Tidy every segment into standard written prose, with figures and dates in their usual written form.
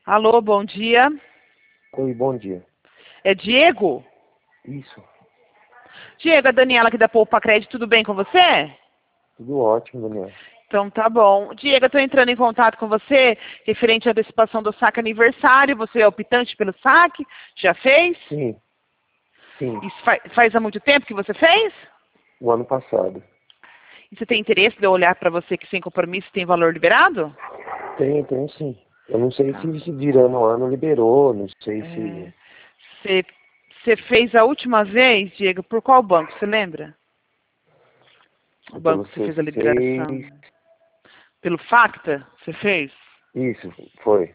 Alô, bom dia. Oi, bom dia. É Diego? Isso, Diego, a Daniela aqui da Poupa Crédito, tudo bem com você? tudo ótimo, Daniel. Então tá bom. Diego, eu estou entrando em contato com você referente à antecipação do saque aniversário. Você é optante pelo saque? Já fez? Sim, sim, Isso faz há muito tempo que você fez? o ano passado. E você tem interesse de eu olhar para você que sem compromisso tem valor liberado? Tem sim. Eu não sei Tá. se virando o ano liberou, não sei É, se... Você fez a última vez, Diego, por qual banco? Você lembra? O Foi banco pelo que você fez a liberação? C6... Pelo Facta? Você fez? Isso, foi.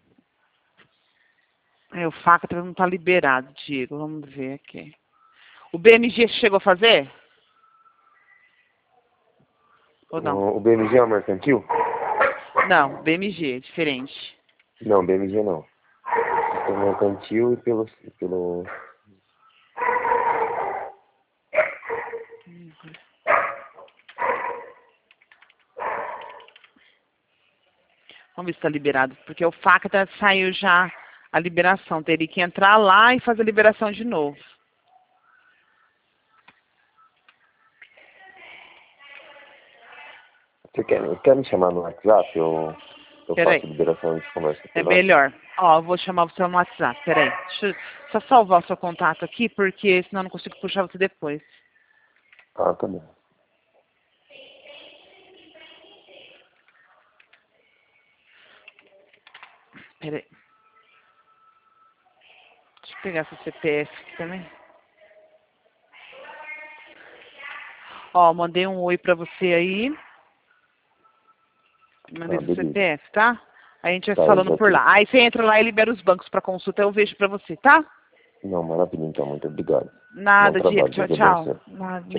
É, o Facta não está liberado, Diego. Vamos ver aqui. O BMG chegou a fazer? Ou não? O BMG é o mercantil? Não, BMG, diferente. Não, BMG não. Pelo mercantil e pelo... Vamos ver se está liberado. Porque o Facta saiu já a liberação. Teria que entrar lá e fazer a liberação de novo. Você quer me chamar no WhatsApp? Eu faço Peraí. a liberação de conversa É por lá? melhor. Ó, eu vou chamar você no WhatsApp. Peraí. Deixa eu só salvar o seu contato aqui, porque senão eu não consigo puxar você depois. Ah, tá bom. Peraí. Deixa eu pegar seu CPF aqui também. Ó, mandei um oi pra você aí. Mandei Ah, seu beleza. CPF, tá? Aí a gente vai Tá, se eu falando já por tô. lá. Aí você entra lá e libera os bancos pra consulta, eu vejo pra você, tá? Não, maravilha, então. Muito obrigado. Bom Nada, Diego. trabalho, Tchau, Deus tchau. abençoe. Nada. Tchau.